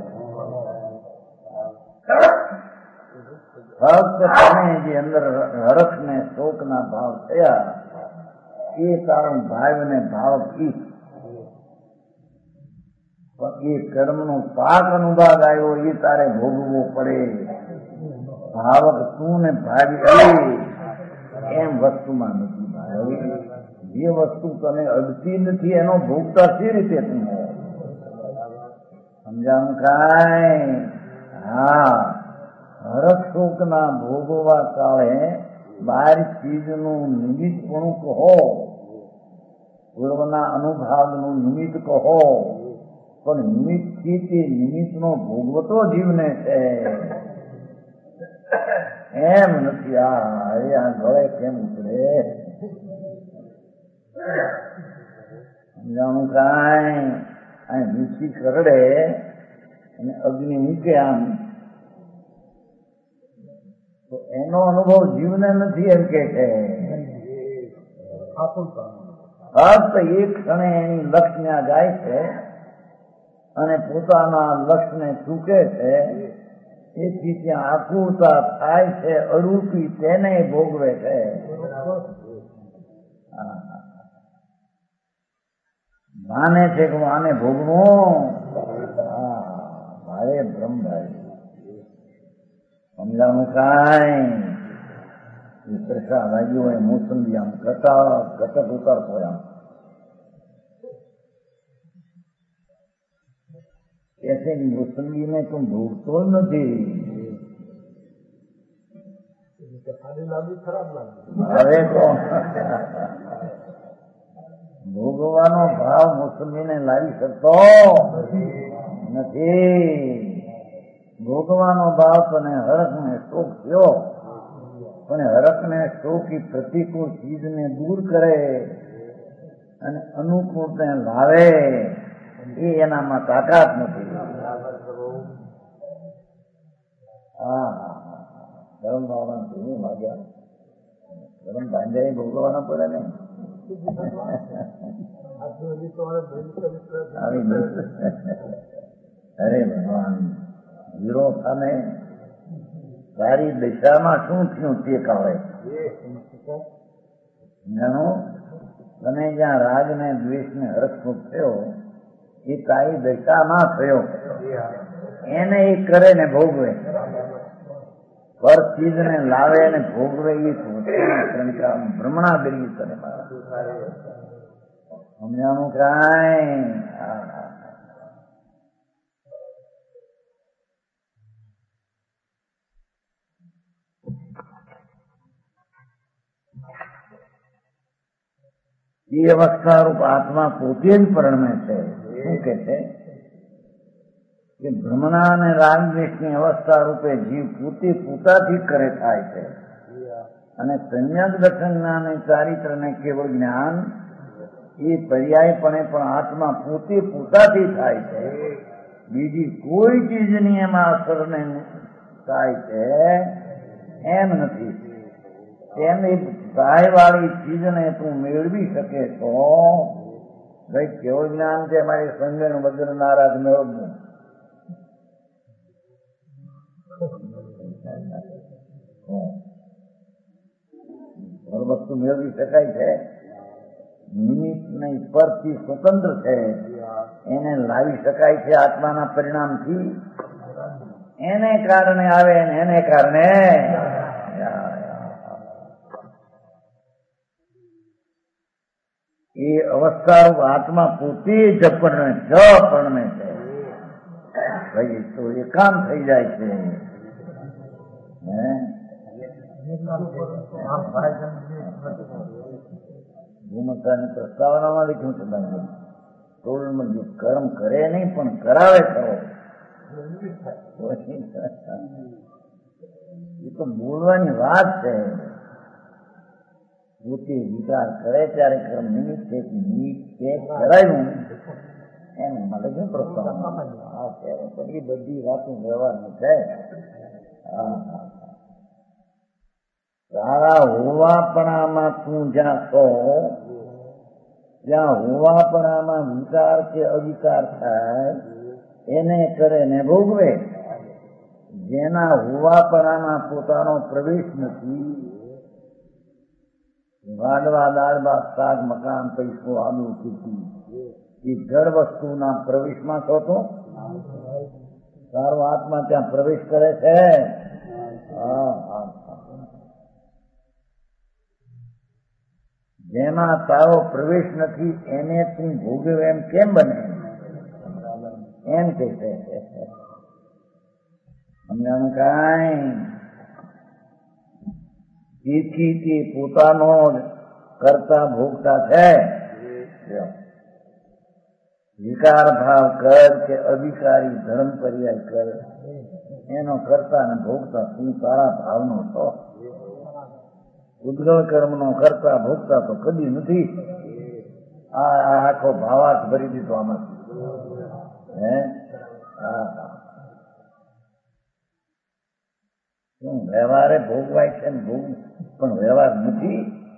ફક્ત તમે જે અંદર હરખ ને શોકના ભાવ થયા એ કારણ ભાવ ને ભાવ ઈ પણ એ કર્મનો પાક અનુભાગ આવ્યો એ તારે ભોગવવો પડે ભાવક તું ને ભાવી એમ વસ્તુમાં નથી ભાઈ જે વસ્તુ તને અડતી નથી એનો ભોગતા સી રીતે તું સમજાણું કાંઈ હા હરખ શોકના ભોગવવા કાળે બાર ચીજનું નિમિત્તપણું કહો પૂર્વના અનુભાવનું નિમિત્ત કહો પણ નિમિત્તથી તે નિમિત્તનો ભોગવતો જીવને છે એમ નથી આ ગળે કેમ ઉતરે સમજાણું કાંઈ અહીં મીઠી કરડે અને અગ્નિ મૂકે આમ તો એનો અનુભવ જીવને નથી એમ કે છે ફક્ત એક ક્ષણે એની લક્ષ ત્યાં જાય છે અને પોતાના લક્ષને ચૂકે છે એથી ત્યાં આકુરતા થાય છે અરૂપી તેને ભોગવે છે માને છે કે હું આને ભોગવું મારે બ્રહ્મભાઈ સમજાણું કાંઈ પ્રસાદ લાગ્યો હોય મોસંબી આમ ઘટક ઉતરતો આમ ऐसे मोसंबी में तुम भूखतो જ નથી સારી લાગી ખરાબ લાગી હવે તો ભોગવાનો ભાવ મોસમીને લાવી શકતો નથી. ભોગવાનો ભાવ તને હરખને શોખ થયો, પણ હરખને શોખ પ્રતિકૂળ ચીજને દૂર કરે અને અનુકૂળને લાવે એ એનામાં તાકાત નથી. હા ગરમ ભાવના કેવું લાગ્યા, ગરમ ભાંજાઈ ભોગવવાના પડે ને. અરે ભગવાન, હીરો સામે તારી દિશામાં શું થયું તે કહે. જાણો તને જ્યાં રાગ ને દ્વેષ ને હર્ષ થયો એ તારી દિશામાં થયો, એને એ કરે ને ભોગવે, પર ચીજ ને લાવે ને ભોગવે એ ભ્રમણા દરી તને સમજાણું કાંઈ. એ અવસ્થા રૂપ આત્મા પોતે જ પરણમે છે. શું કે છે કે ભ્રમણા અને રાગદ્વેષની અવસ્થા રૂપે જીવ પોતે પોતાથી કરે થાય છે, અને સંયમ દર્શન જ્ઞાન અને ચારિત્ર ને કેવળ જ્ઞાન એ પર્યાયપણે પણ આત્મા પોતે પોતાથી થાય છે. બીજી કોઈ ચીજની એમાં અસર ને થાય છે એમ નથી. એમ એ સહાયવાળી ચીજને તું મેળવી શકે તો ભાઈ કેવું જ્ઞાન છે મારી સંજય વગર નારાજ મેળવવું. વસ્તુ મેળવી શકાય છે, નિમિત્ત નહીં પરથી સ્વતંત્ર છે, એને લાવી શકાય છે આત્માના પરિણામથી. એને કારણે આવે ને એને કારણે એ અવસ્થા આત્મા પોતે જ પરણે છે. ભાઈ તો એકાંત થઈ જાય છે. ભૂમતાની પ્રસ્તાવનામાં લખ્યું છે ટોળમાં જે કર્મ કરે નહીં પણ કરાવે ખરો, એ તો બોલવાની વાત છે. પોતે વિચાર કરે ત્યારે કર્મ નિમિત્ત છે કે નિમિત્ત છે કરાયું એમ મળે છે પ્રસ્તાવના. એ બધી વાતો વ્યવહારની છે. તારા હોવાપણામાં તું જ્યાં છો જ્યાં હોવાપણામાં વિકાર કે અવિકાર થાય એને કરે ને ભોગવે. જેના હોવાપણામાં પોતાનો પ્રવેશ નથી, વાડવા દાળભાત શાક મકાન પૈસો આદુ ખેતી એ જળ વસ્તુના પ્રવેશમાં છો તો તારો આત્મા ત્યાં પ્રવેશ કરે છે. જેમાં તારો પ્રવેશ નથી એને તું ભોગવે એમ કેમ બને? એમ કે છે સમજાણું કાંઈ. તેથી તે પોતાનો કરતા ભોગતા છે. વિકાર ભાવ કર કે અધિકારી ધર્મ પર્યાય કર, એનો કરતા ને ભોગતા તું તારા ભાવનો છો. ઉદ્ગલ કર્મનો કરતા ભોગતા તો કદી નથી. આ આખો ભાવાર્થ ભરી દીધો આમાંથી. શું વ્યવહારે ભોગવાય છે ને ભોગ પણ વ્યવહાર નથી.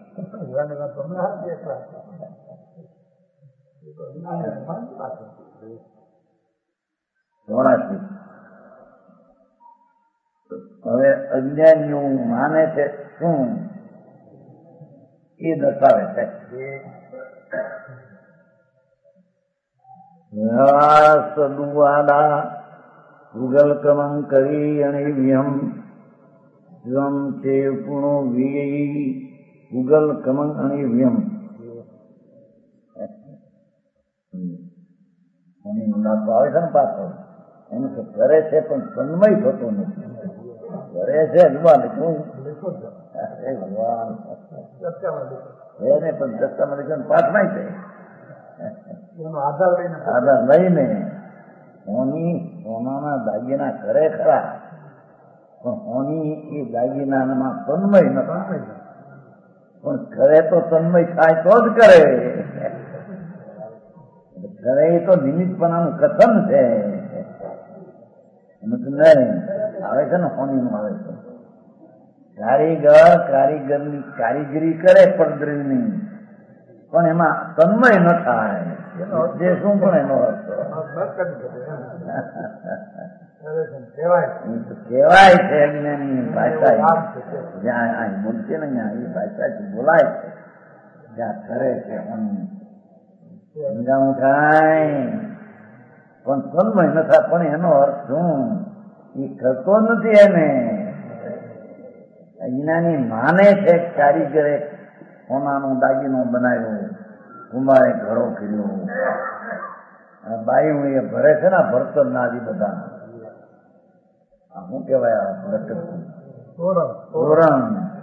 હવે અજ્ઞાનીઓ માને છે શું એ દર્શાવે છે. સદુવાદા ગુગલ કમં કરી અને વ્યમ સ્વમ છે પૂર્ણો વી ગુગલ કમં અને વ્યમ. આવે છે ને પાછળ એનું કરે છે પણ તન્મય થતો નથી. કરે છે શું લીખો જ અરે ભગવાન સત્યામાં લીખો એને પણ સત્તામાં લીધો પાઠમાં છે એનો આધાર લઈને આધાર લઈને સોનાના દાગીના કરે ખરા પણ હોની એ દાગીનામાં તન્મય નથી પણ કરે તો તન્મય થાય તો જ કરે કરે તો નિમિત્તપણાનું કથન છે નહીં આવે છે ને હોનીનું આવે છે કારીગરની કારીગરી કરે પડદરીની પણ એમાં તન્મય ન થાય જે શું પણ એનો અર્થ કહેવાય છે અજ્ઞાની ભાષા જ્યાં અહીં બોલશે ને ત્યાં એ ભાષાથી બોલાય છે જ્યાં કરે છે સમજાવું થાય પણ તન્મય ન થાય પણ એનો અર્થ શું એ કરતો નથી એને અજ્ઞાની માને છે કારીગરે સોનાનો દાગીનો બનાવ્યો કુંભારે ઘડો કર્યો બાયું એ ભરે છે ને ભરતર નાદી બધા શું કેવાય તોરણ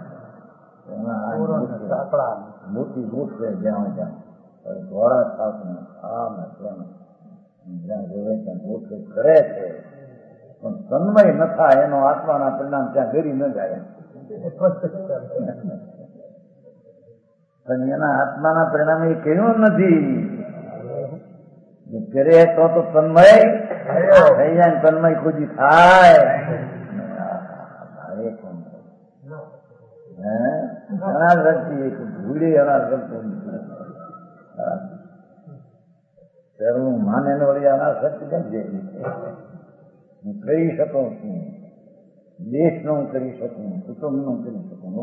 મોટી લૂટ છે જ્યાં જ્યાં ઘોડા થાક ને આમ જ્યાં જોવે ત્યાં લૂટ કરે છે પણ તન્મય ન થાય એનો આત્માના પરિણામ ત્યાં ગરી ન જાય પણ એના આત્માના પરિણામે એ કહ્યું નથી કરે તો તન્મય થઈ જાય તન્મય ખુદી થાય ઘણા વ્યક્તિ ભૂલી અનાર કરતો હું માને ને વળી અનાર સત્ય કેમ છે હું કરી શકું છું દેશનું હું કરી શકું કુટુંબનું કરી શકું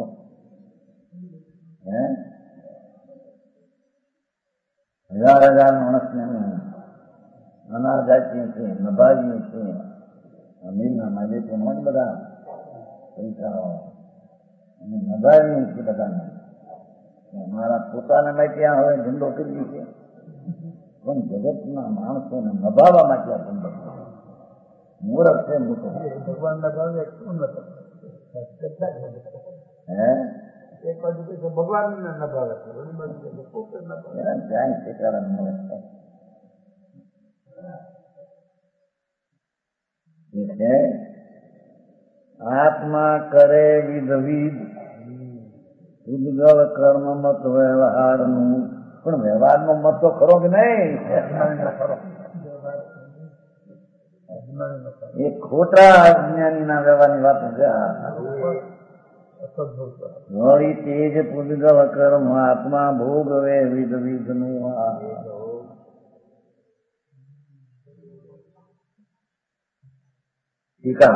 હજાર માણસને અનાર જાતીય છે નભાજીઓ છે અમીરના માલિકો ન બધા પૈસા નભાવીએ છે બધાને મારા પોતાના માટે ત્યાં હવે ધંધો કરી છે પણ જગતના માણસોને નભાવવા માટે આ ધંધો મૂર્ખ છે મોટો ભગવાનના ભાવે શું નથી એક બાજુ કે ભગવાન ને ન ભાવે ક્યાંય શીખવાડે મળે છે આત્મા કરે વિધવિધ ઉદ્ગલ કર્મ મત વ્યવહારનું પણ વ્યવહારનો મત તો ખરો કે નહીં એ ખોટા અજ્ઞાનીના વ્યવહારની વાત વળી તેજ પૂજગલ કર્મ આત્મા ભોગવે વિધવિધ નું ટીકા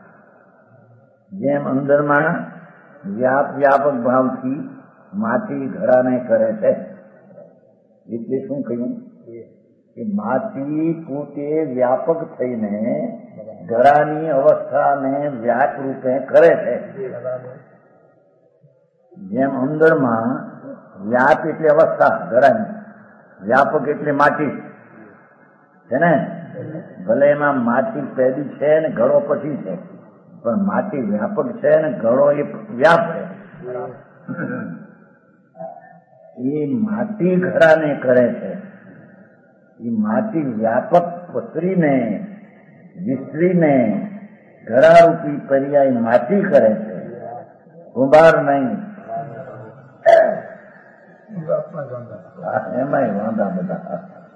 જેમ અંદરમાં વ્યાપક ભાવથી માટી ઘડાને કરે છે એટલે શું કહ્યું કે માટી પોતે વ્યાપક થઈને ઘડાની અવસ્થાને વ્યાપ રૂપે કરે છે જેમ અંદરમાં વ્યાપ એટલે અવસ્થા ઘડાની વ્યાપક એટલે માટી છે ને ભલે એમાં માટી પેદી છે ને ઘડો પછી છે પણ માટી વ્યાપક છે ને ઘડો એ વ્યાપ છે એ માટી ઘડાને કરે છે એ માટી વ્યાપક પસરીને વિસ્તરીને ઘડારૂપી પર્યાય માટી કરે છે કુંભાર નહીં એમાંય વાંધા બધા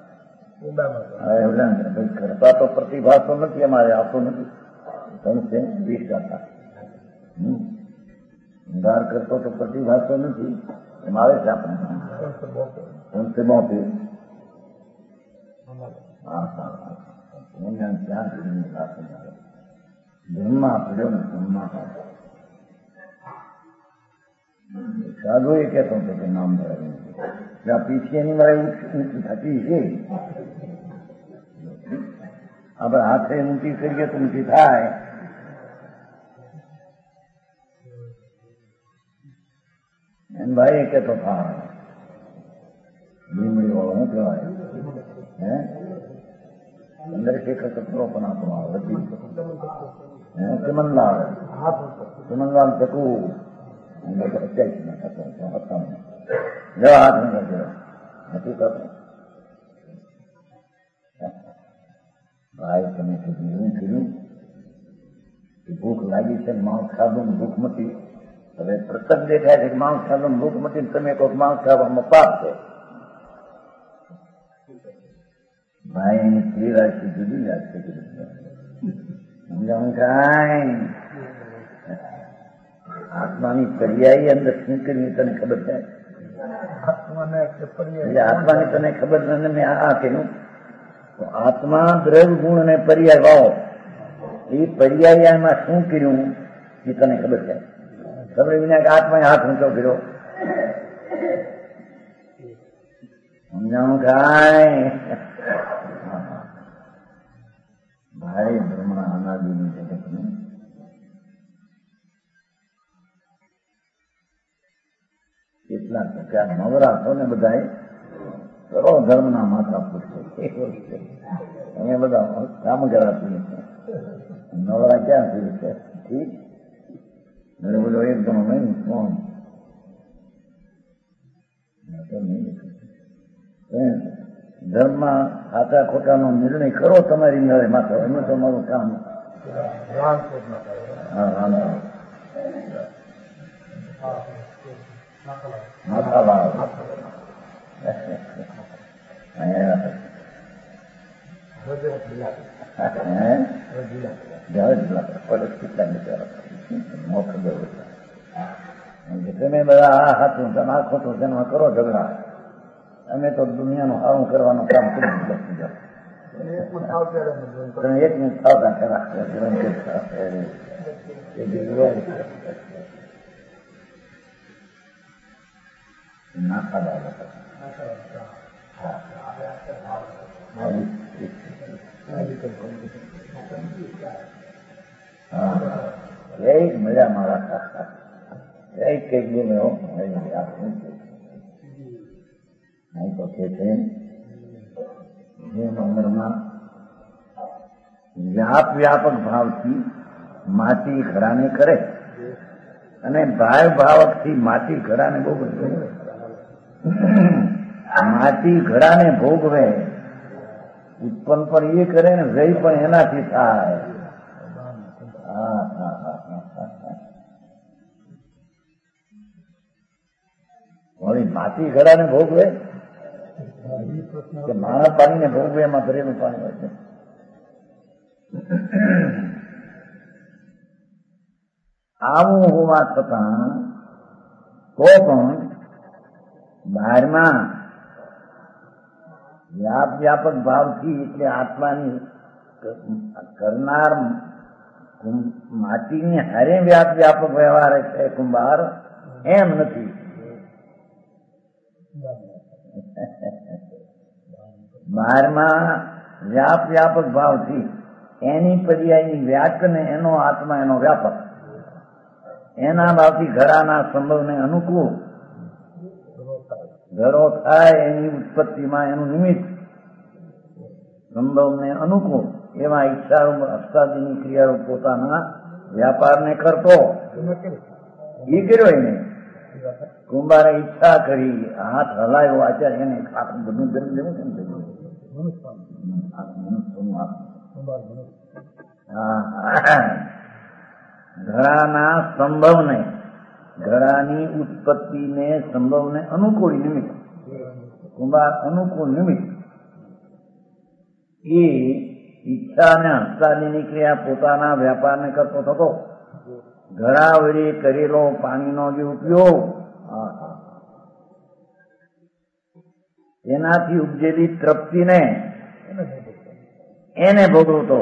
કરતા તો પ્રતિભા તો નથી અમારે આવતો નથી છે 20 ઉધાર કરતો તો પ્રતિભા તો નથી એમ આવે છે આપણે જન્મા પડ્યો ને જન્મા સાધુ એ કહેતો હતો કે નામ ભરાય જ્યાં પીછીની મારે ઊંચી થતી છે આપણે હાથે ઊંચી કરીએ તો ઊંચી થાય એમ ભાઈ એ કહેતો હા લીમડી વાળો શું કહેવાય ચંદ્રશેખર ચક્રો પણ આપણો વકીલ ચમનલાલ ચકુ જો હાથ ન કરજો નથી કરતો. ભાઈ તમે કીધું એવું કીધું કે ભૂખ લાગી છે, માંસ ખાધું ભૂખ મટી. હવે પ્રસંગ દેખાય છે કે માંસ ખાધું ભૂખ મટી, તમે કહો માંસ ખાવામાં પાપ છે. ભાઈ એની ક્રિયા જુદી લાગશે. સમજાવું કાંઈ આત્માની પર્યાયી અંદર શું કર્યું તને ખબર છે? આત્માની તને ખબર નથી. મેં આ કર્યું તો આત્મા દ્રવ્ય ગુણ અને પર્યાય વાવો, એ પર્યાયમાં શું કર્યું એ તને ખબર છે? ખબર વિના કે આત્માએ હાથ ઊંચો કર્યો. સમજાવું કાંઈ ભાઈ બ્રહ્મા અનાદિની જગતને કેટલા ટકા નવરાશો ને બધા સર્વ ધર્મના માથા પૂછશે. અમે બધા કામ કરાતી નવરા ક્યાં થયું છે? ઠીક બધો એકદમ નહીં કોણ ધર્મમાં સાચા ખોટાનો નિર્ણય કરો તમારી નળે માથા. એનું તમારું કામ માથા લાવ. તમે બધા આ સાચું તમે આ ખોટું તેમાં કરો ઝઘડા. અમે તો દુનિયાનું સારું કરવાનું કામ કરી દીધું. તમે એક મિનિટ થાવતા ખરા ના ખાવા મજા મારા કઈક બોલ્યો નહીં તો કે છે જેમ અંદરમાં વ્યાપક ભાવથી માટી ઘડાને કરે અને ભાવકથી માટી ઘડાને ભોગવે. માટી ઘડાને ભોગવે ઉત્પન્ન પણ એ કરે ને વ્યય પણ એનાથી થાય. માટી ઘડાને ભોગવે કે માણા પાણીને ભોગવે, એમાં ભરેલું પાણી હોય છે. આવું હોવા છતાં તો પણ બહારમાં વ્યાપક ભાવથી એટલે આત્માની કરનાર માટીની હારે વ્યાપક વ્યવહાર છે કુંભાર, એમ નથી. બહારમાં વ્યાપક ભાવથી એની પર્યાયની વ્યાક ને એનો આત્મા એનો વ્યાપક, એના ભાવથી ઘરાના સંભવને અનુકૂળ ઘરો થાય એની ઉત્પત્તિમાં એનું નિમિત્ત સંભવને અનુકૂળ એવા ઈચ્છારૂપ અષ્ટાદીની ક્રિયારૂપ પોતાના વ્યાપારને કરતો એ કર્યો. એને કુંભારે ઈચ્છા કરી, હાથ હલાયો, આચાર્ય એને આખું બધું કરી દેવું કેમ થયું? ઘડાના સંભવને, ઘડાની ઉત્પત્તિને સંભવને અનુકૂળ નિમિત્ત, કુંભાર અનુકૂળ નિમિત્ત એ ઈચ્છા અને હસ્તાદીની ક્રિયા પોતાના વ્યાપારને કરતો થતો. ઘડા વડે કરેલો પાણીનો જે ઉપયોગ એનાથી ઉપજેલી તૃપ્તિને એને ભોગવતો.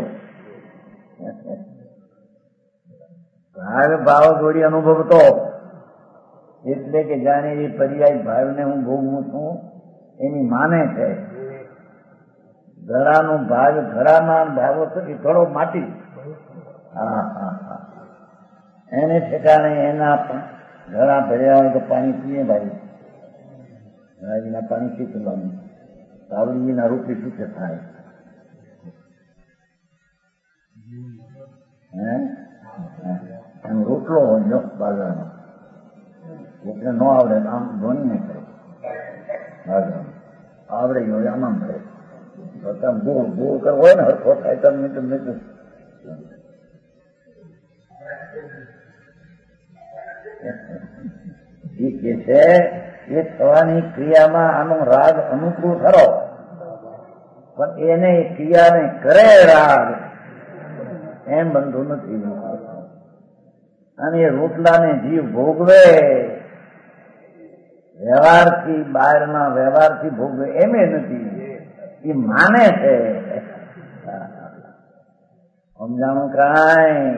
ભાવ જોડી અનુભવતો, એટલે કે જાણે એ પર્યાય ભાવને હું ભોગવું છું એની માને છે. ઘડાનો ભાગ ઘડાના ભાવો થકી ઘડો માટી, એને ઠેકાણે એના ઘડા ભર્યા હોય તો પાણી પીએ ભાઈ. ઘડાજીના પાણી પી કરવાનું, સાવલીના રૂપી શું છે થાય? એમ રોટલો હોય જો બાજરાનો, એટલે ન આવડે આમ ધોની નહીં કરે, આવડે હોય આમાં કરે. ભૂલ ભૂલ કરવો હોય ને હરખો થાય તો મિત્ર એ કે છે એ થવાની ક્રિયામાં આનો રાગ અનુકૂળ ખરો, પણ એને ક્રિયાને કરે રાગ એમ બનતું નથી. અને એ રોટલાને જીવ ભોગવે વ્યવહારથી, બહારના વ્યવહારથી ભોગવે એમ નથી, એ માને છે. સમજાણું કાંઈ?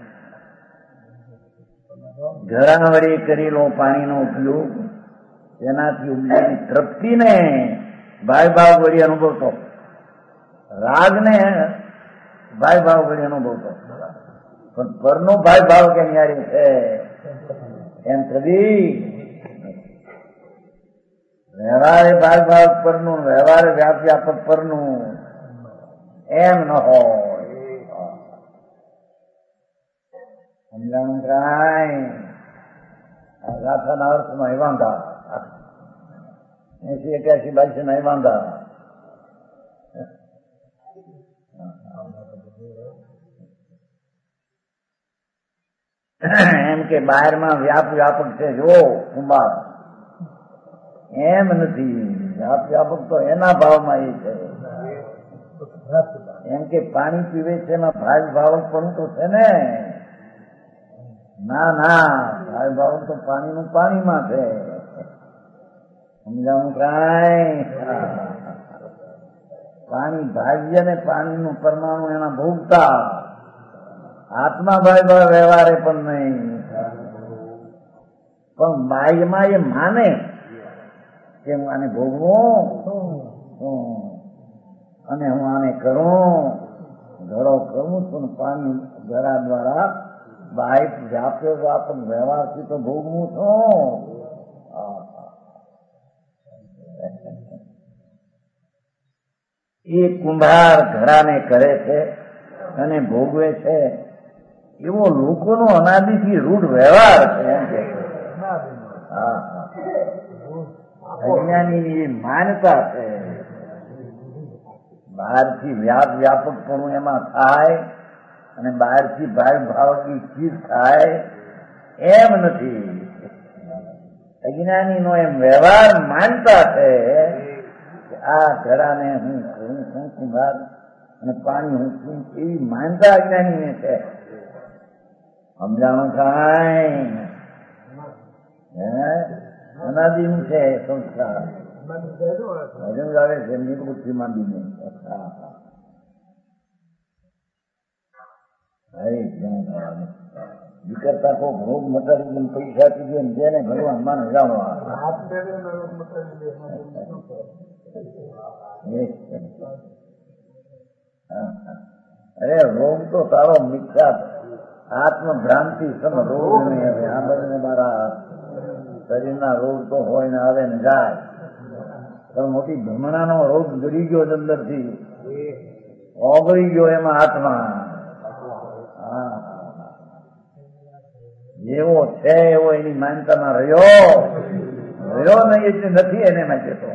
ઘરાવડી કરેલો પાણીનો ઉપયોગ તેનાથી ઉપજેલી તૃપ્તિને ભાઈ ભાવ વળી અનુભવતો, રાગને ભાઈ ભાવ વળી અનુભવતો, પણ પરનો ભાઈ ભાવ કેમ યારી છે એમ કદી વ્યવહારે ભાઈ ભાવ પરનું, વ્યવહારે વ્યાપક પરનું એમ ન હોય. સમજાણું કાંઈ? આ ગાથાના અર્થમાં એ વાંધા 80-81 ના એ વાંધા. એમ કે બહારમાં વ્યાપક છે જો કુંભાર, એમ નથી. વ્યાપક તો એના ભાવમાં એ છે. એમ કે પાણી પીવે છે એમાં ભાવક પણ તો છે ને. ના ના, ભાવક તો પાણીનું પાણીમાં છે. સમજાવું કાંઈ? પાણી ભાગ્ય ને પાણીનું પરમાણુ એના ભોગતા, આત્મા ભાઈ ભાવ વ્યવહારે પણ નહીં. પણ બાહ્યમાં એ માને કે હું આને ભોગવું અને હું આને કરું, ઘડો કરું છું, પાણી ઘડા દ્વારા બાહ્ય વ્યાપક વ્યવહારથી તો ભોગવું છું. એ કુંભાર ઘડાને કરે છે અને ભોગવે છે, એવો લોકોનો અનાદિથી રૂઢ વ્યવહાર છે. એમ કે અજ્ઞાની એ માનતા છે. બહારથી વ્યાપક પણ એમાં થાય અને બહારથી ભાવની ચીજ થાય એમ નથી. અજ્ઞાની નો એમ વ્યવહાર માનતા છે કે આ ઘડાને હું કુંભાર અને પાણી હું છું, એવી માનતા અજ્ઞાનીને છે. સમજાણું કાંઈ? અનાદિનું છે સંસ્કાર. હજુ આવે છે નિવૃત્તિ માંડીને. વિકર્તા કો ભોગ મટાડી પૈસા પીધે ને જેને ભગવાન માને જાણવા. અરે રોગ તો તારો મિથ્યા આત્મભ્રાંતિ સમ રોગ નહીં. હવે આ બધાને મારા શરીરના રોગ તો હોય ને આવે ને જાય, પણ મોટી ભ્રમણાનો રોગ ગળી ગયો અંદરથી, ઓગળી ગયો એમાં આત્મા. જેવો છે એવો એની માનતામાં રહ્યો નહીં એટલે નથી એને માટે તો.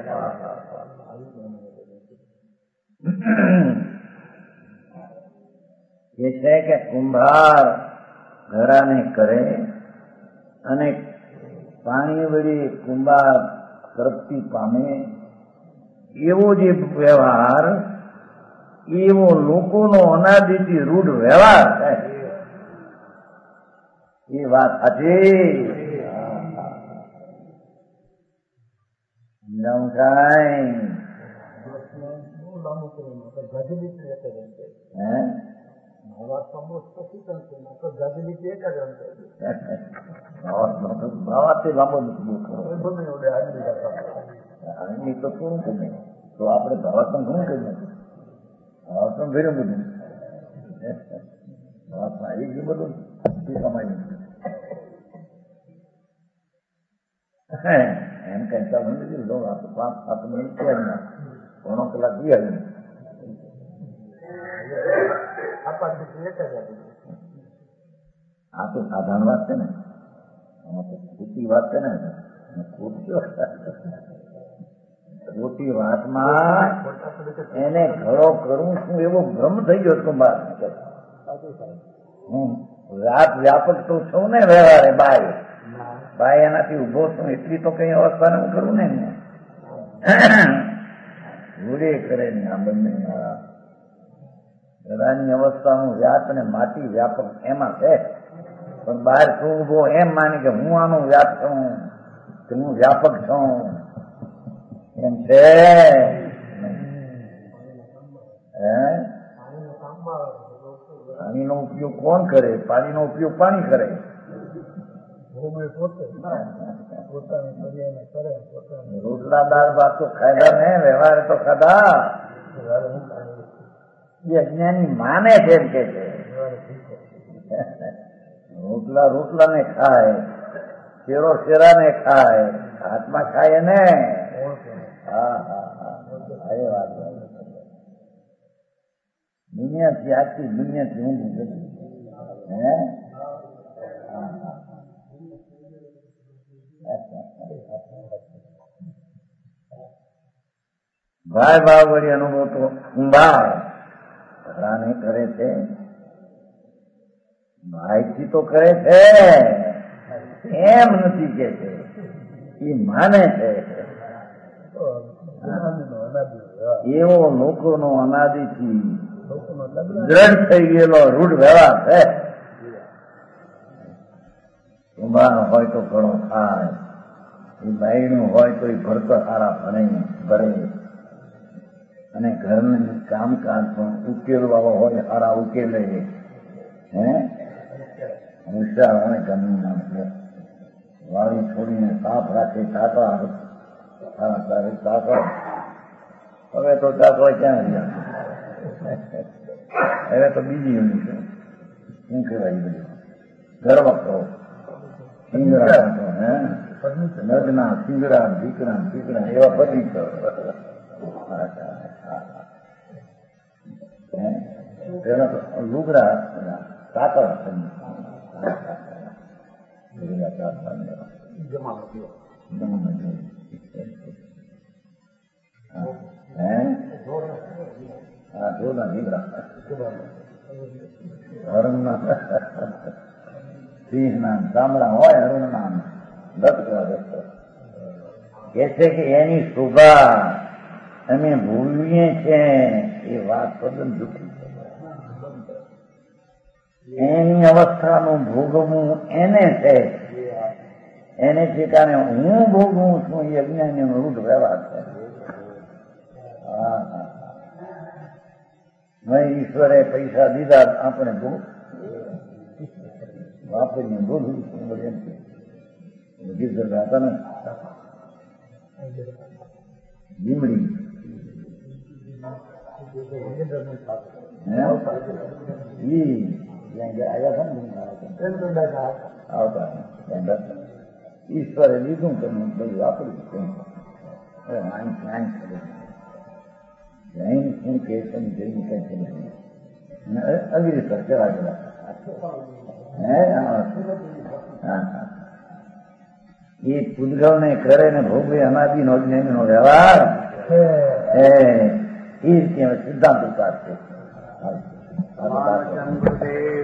એ છે કે કુંભાર ઘડાને કરે અને પાણી વળી કુંભાર તૃપ્તિ પામે, એવો જે વ્યવહાર એવો લોકોનો અનાદિથી રૂઢ વ્યવહાર છે. એ વાત સાચી. સમજાવું કાંઈ? ભાવાથી લાંબો નથી તો શું કરે તો આપણે ભાવાત્મ ઘણું કરીએ. ભાવાત્મ ભેરું બધું ભાવાત્મા આવી ગયું બધું કમાઈ એમ કઈ ચાલુ નથી. 5-7 મિનિટ છે જ ના, ઘણો કલાક બી આવી. આ તો સાધારણ વાત છે ને. ખોટી વાત છે ને, ખોટી વાતમાં એને ઘડો કરું છું એવો ભ્રમ થઈ ગયો છું. બાર હું વ્યાપક તો છું ને વ્યવહારે, બાય એનાથી ઉભો છું એટલી તો કઈ અવસ્થાને હું કરું ને ભૂલે કરે ને. આ બંને ઘડાની અવસ્થાનું વ્યાપ ને માટી વ્યાપક એમાં છે, પણ બહાર શું ઉભો એમ માની કે હું આનું વ્યાપ છું કે હું વ્યાપક છું એમ છે. પાણીનો ઉપયોગ કોણ કરે? પાણીનો ઉપયોગ પાણી કરે. રોટલા દાળ ભાત તો ખાધા ને, વ્યવહાર તો ખાધા. એ અજ્ઞાની માને છે એમ કે છે રોટલા ને ખાય, શેરો શેરાને ખાય, હાથમાં ખાય ને. હા હા હા, એ વાત દુનિયાથી આખી દુનિયાથી ઊંધું છે. હે ભાઈ ભાવ વળી અનુભવ તો ઊંડા ઘરાને કરે છે, ભાઈથી તો કરે છે એમ નથી કે છે, એ માને છે. એવો લોકોનો અનાદિથી દ્રઢ થઈ ગયેલો રૂઢ વ્યવહાર છે. કુંભાર હોય તો ઘણો ખાય, એ બાયણું હોય તો એ ભરતો સારા ભરે, અને ઘરનું કામકાજ પણ ઉકેલવાળો હોય સારા ઉકેલે. હે હોશિયાર અને ઘરનું વાળી છોડીને સાફ રાખે, તાકા સારા તારે તાકા. હવે તો તાકવા ક્યાં રહ્યા? હવે તો બીજી એમની છે, શું કહેવાય બધું ઘર વખતો સિંગડા, નગના સિંગડા દીકરા એવા બધી લુગડા તાકર જોના દીકરા હરણના સિંહના ચામડા હોય, હરણના દત્તવા દત્ત કે છે કે એની શોભા અમે ભૂલીએ છીએ. એ વાત તદ્દન જૂઠી છે. એની અવસ્થાનું ભોગવવું એને છે, એને ઠેકાણે હું ભોગવું છું એ અજ્ઞાની રૂઢ વ્યવહાર છે. ઈશ્વરે પૈસા દીધા, આપણે વાપરીને બોલવું એમ છે. ગીર હતા ને લીમડી આવતા ઈશ્વરે લીધું તો બધું વાપર્યું. શું કે જેવું કઈ છે અઘરી સર ચલા ગયેલા. એ પૂદગલ ને કરે ને ભોગવે અનાદિ નો જ્ઞાની નો વ્યવહાર એ રીતે સિદ્ધાંત ઉતાર છે.